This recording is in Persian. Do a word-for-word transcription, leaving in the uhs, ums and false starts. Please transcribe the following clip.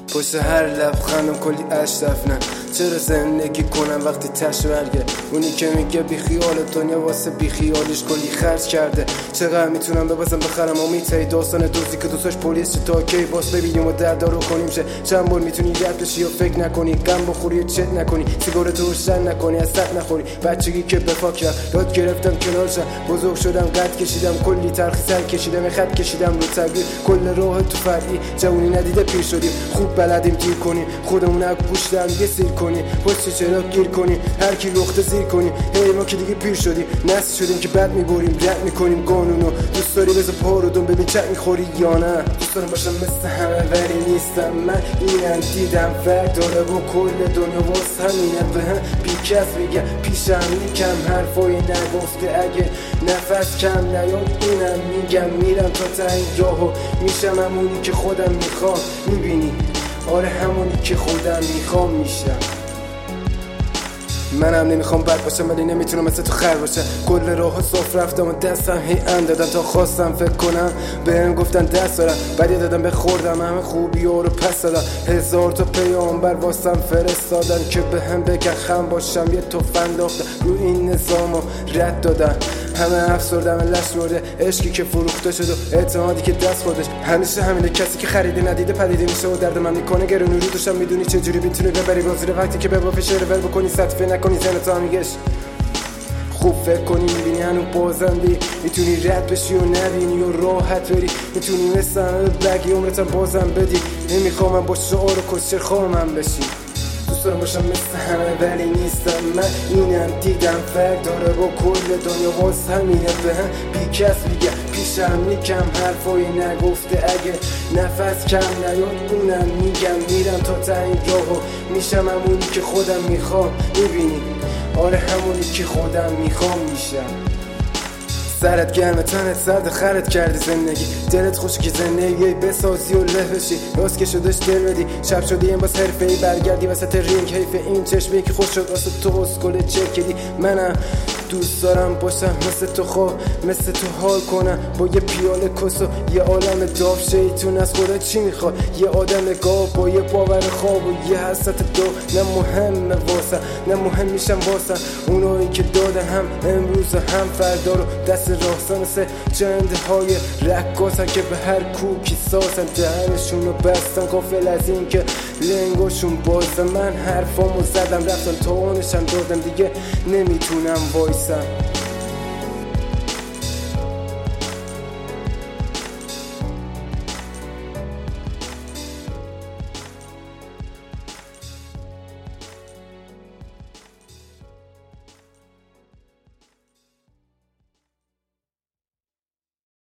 پشت هر لبخندم کلی اشرف. نه چرا زندگی کنم وقتی تش برگه؟ اونی که میگه بی خیال دنیا واسه بی خیالش کلی خرج کرده. چقدر میتونم ببازم بخرم امید ای داستان دوزی که دوستاش پلیس چه تا کی باز ببینیم و دردارو کنیم شه. چند بار میتونی رد بشی و فکر نکنی، غم بخوری و چت نکنی، سیگارتو روشن نکنی، از سط نخوری. بچگی که بفاکم یاد گرفتم کنار شم، بزرگ شدم قد کشیدم، کلی تلخی سر کشیدم، خط کشیدم رو تغییر. کل راه تو فرعی جوونی ندیده پیر شدیم، خوب بلدیم گیر کنیم، خودمون از گوش دم یه سیر کنیم، پشت چرا گیر کنیم، هر کی لخت زیر کنیم. هی ما که دیگه پیر شدیم، نسل شدیم که بد میبریم، رد میکنیم قانونو. دوست داری بذار پا رو دون ببین چک میخوری یا نه؟ دوست دارم باشم مثل همه ولی نیستم من، اینم دیدم فرق داره با کل دنیا واسه همینه. به هم بی کس میگه پیشم نیکم حرفای نگفته، اگه نفس کم نیاد اینم میگم میرم تا ته این راهو، میشم همونی که خودم میخوام. میبینی آره همونی که خودم میخوام میشم. منم نمیخوام بد باشم ولی نمیتونم مثل تو خر باشم. کل راه صاف رفتم و دستم هی اندادم تا خواستم فکر کنم. بهم گفتن دست دارم بعد دادم بخوردم، همه خوبی ها رو پس دادم. هزار تا پیامبر واسم فرستادن که بهم بگن خم باشم، یه توف انداختن رو این نظام و رد دادن. همه افسردم لش برده، عشقی که فروخته شد و اعتمادی که دست خودش. همیشه همینه، کسی که خریده ندیده پدیده میشه و درد من میکنه گرونی رو دوشم. میدونی چجوری میتونی ببری بازی وقتی که به با فشار ول بکنی، صدفه نکنی زنت همیگش. خوب فکر کنی میبینی هنو بازندی، میتونی رد بشی و نبینی و راحت بری، میتونی مثل همه بگی عمرتم بازم بدی. نمیخوام من با شعار و کشتر خواهم بشی. دوست دارم باشم مثل همه ولی نیستم من، اینم دیدم فرق داره با کل دنیا واسه همینه. به هم بی کس میگه پیشم نیکم حرفای نگفته، اگه نفس کم نیاد اونم میگم میرم تا ته این راهو، میشم همونی که خودم میخوام. میبینی آره همونی که خودم میخوام میشم. سرت گرمه تنت سرد خرت کردی زندگی، دلت خوش که زندگی بسازی و له بشی. راست که شدش دل بدی، شب شدی این باز حرفه‌ای برگردی وسط رینگ. حیف این چشمی که خوش شد واسه تو اسکل چکیدی. منم دوست دارم باشم مثل تو، خواه مثل تو حال کنم با یه پیاله کس و یه عالم داف. شیطون از خدا چی میخواد؟ یه آدم گاو با یه باور خواب و یه حسرت دو. نه مهمه واسم نه مهم میشم واسم اونایی که دادن، هم امروز هم فردا رو دست راستن. مثل جنده های رقاصن که به هر کوکی ساسن، دهنشون رو بستن غافل از این که لنگاشون بازن. من حرفامو زدم رفتم تا اونشم دادم، دیگه نمیتونم وایسم.